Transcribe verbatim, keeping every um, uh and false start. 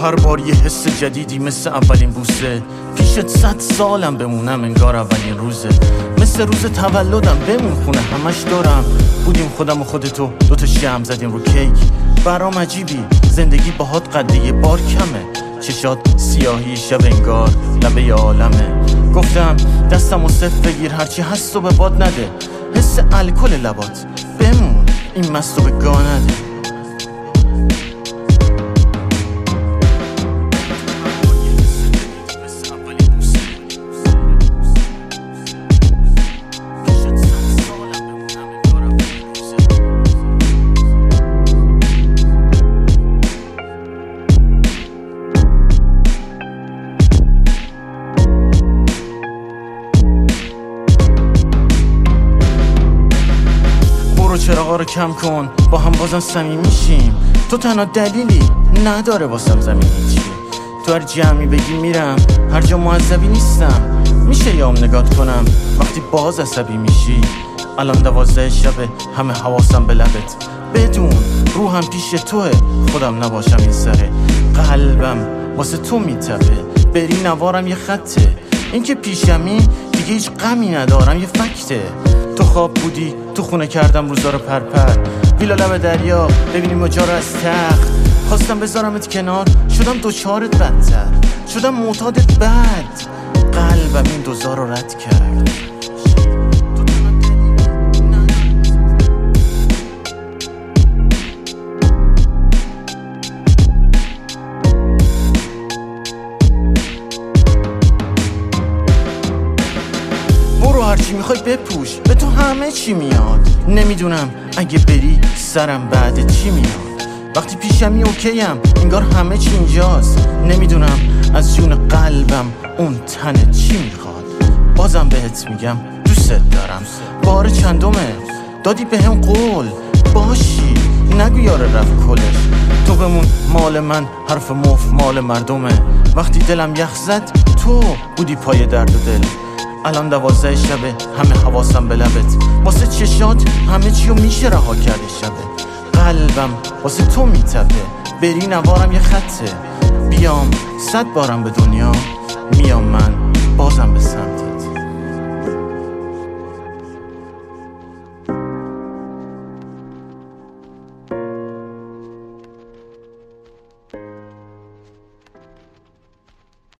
هر بار یه حس جدیدی مثل اولین بوسه. پیشت صد سالم بمونم انگار اولین روزه. مثل روز تولدم بمون خونه همش دارم. بودیم خودم و خودتو دوتا شم زدیم رو کیک. برام عجیبی زندگی باهات قد یه بار کمه. چشات سیاهی شب انگار لبه عالمه. گفتم دستم و صف بگیر هرچی هست و به باد نده. حس الکل لبات بمون این مستو به گاه نده. چراغا رو کم کن با هم بازم صمیمی میشیم. تو تنها دلیلی نداره واسم زمین هیچی. تو هر جمعی بگی میرم هر جا معذبی نیستم. میشه یام نگات کنم وقتی باز عصبی میشی. الان دوازده شبه همه حواسم به لبت. بدون روحم پیش توه خودم نباشم این سره. قلبم واسه تو میتپه بری نوارم یه خطه. این که پیشمی دیگه هیچ غمی ندارم یه فکته. تو خواب بودی تو خونه کردم روزا رو پرپر. ویلا لب دریا ببینیم ماجرا از تخت. خواستم بذارمت کنار شدم دوچارت بدتر. شدم معتادت بد. قلبم این دوزار رو رد کرد. هرچی میخوای بپوش به تو همه چی میاد. نمیدونم اگه بری سرم بعد چی میاد. وقتی پیشمی اوکیم انگار همه چی اینجاست. نمیدونم از جون قلبم اون تنه چی میخواد. بازم بهت میگم دوست دارم. بار چندمه دادی به هم قول باشی نگو یاره رفت کلش. تو بمون مال من حرف مف مال مردمه. وقتی دلم یخ زد تو بودی پای درد و دل. الان دوازده شبه همه حواسم به لبت. واسه چشات همه چیو میشه رها کرده شبه. قلبم واسه تو میتپه بری نوارم یه خطه. بیام صد بارم به دنیا میام من بازم بسم